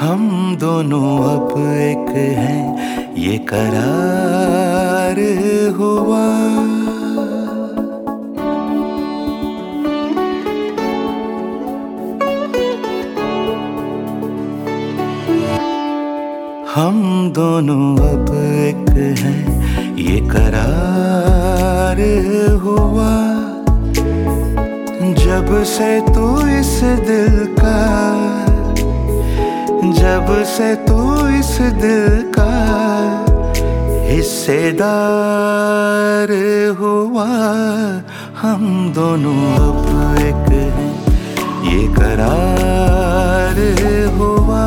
हम दोनों अब एक हैं, ये करार हुआ। हम दोनों अब एक हैं, ये करार हुआ। जब से तू इस दिल का, जब से तू इस दिल का हिस्सेदार हुआ। हम दोनों अब एक हैं, ये करार हुआ।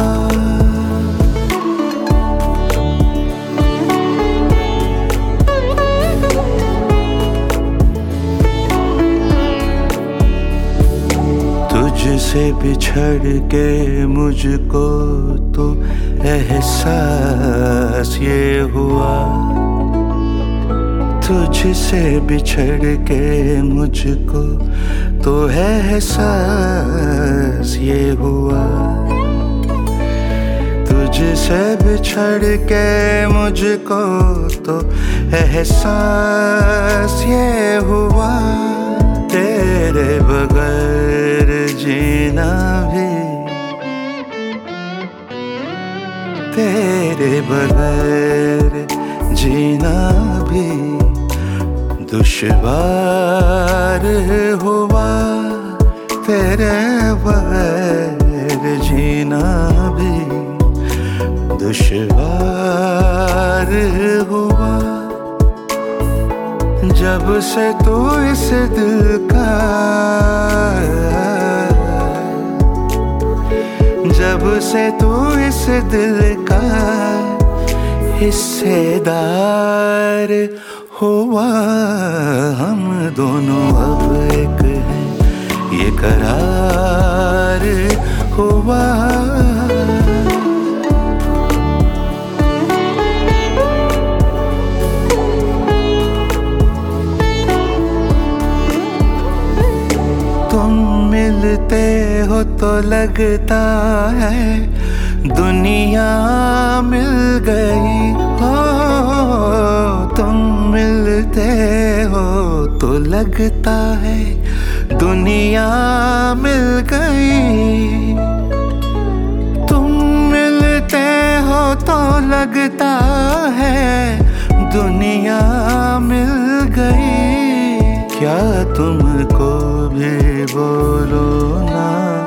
तुझसे बिछड़ के मुझको तो एहसास ये हुआ। तुझसे बिछड़ के मुझको तो एहसास ये हुआ। तुझसे बिछड़ के मुझको तो एहसास ये हुआ। तेरे बगैर जीना भी, तेरे बगैर जीना भी दुश्वार हुआ। तेरे बगैर जीना भी दुश्वार हुआ। जब से तू इस दिल का, जब से तू इस दिल का हिस्सेदार हुआ। हम दोनों अब एक हैं, ये करार हुआ। तुम मिलते हो तो लगता है दुनिया मिल गई हो। तुम मिलते हो तो लगता है दुनिया मिल गई। तुम मिलते हो तो लगता है दुनिया मिल गई। क्या तुमको भी बोलो ना,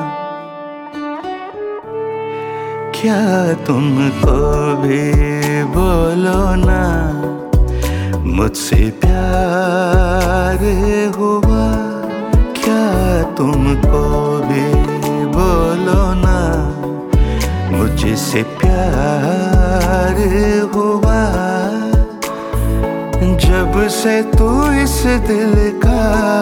क्या तुमको भी बोलो ना, मुझसे प्यार हुआ। क्या तुमको भी बोलो ना, मुझसे प्यार हुआ। जब से तू इस दिल का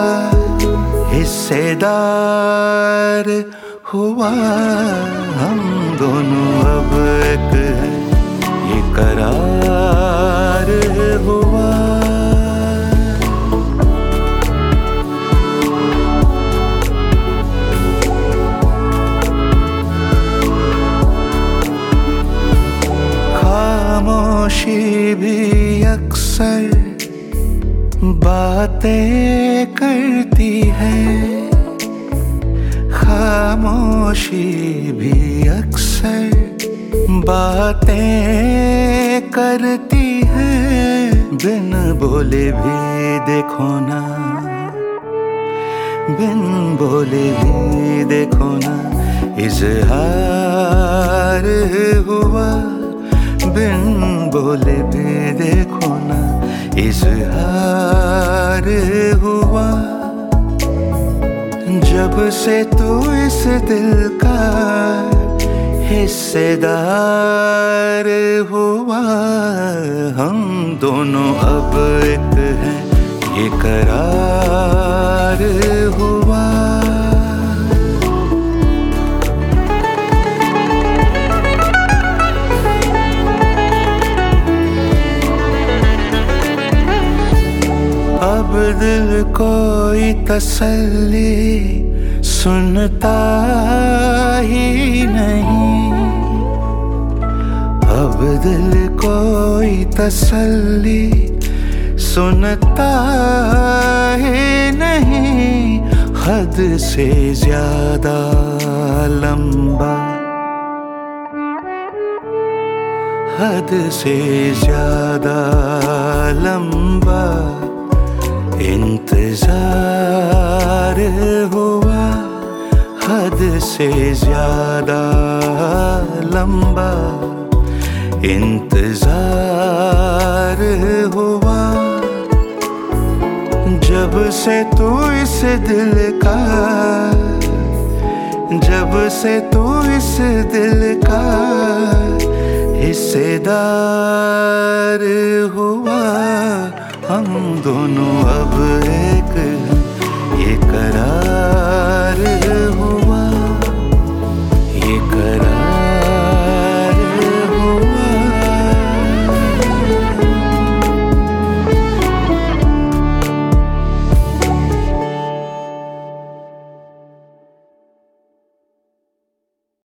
हिस्सेदार हुआ। हम दोनों अब एक हैं, ये करार हुआ। खामोशी भी अक्सर बातें करती है। खामोशी भी अक्सर बातें करती है। बिन बोले भी देखो ना, बिन बोले भी देखो ना, इज़हार हुआ। बिन बोले भी देखो ना, इज़हार हुआ। जब से तू इस दिल का हिस्सेदार हुआ। हम दोनों अब एक हैं, ये करार हुआ। अब दिल कोई तसल्ली सुनता ही नहीं। अब दिल कोई तसल्ली सुनता ही नहीं, हद से ज्यादा लंबा, हद से ज्यादा लंबा इंतजार हुआ, हद से ज्यादा लंबा इंतजार हुआ। जब से तू इस दिल का, जब से तू इस दिल का हिस्सेदार हुआ, हम दोनों अब एक ये करार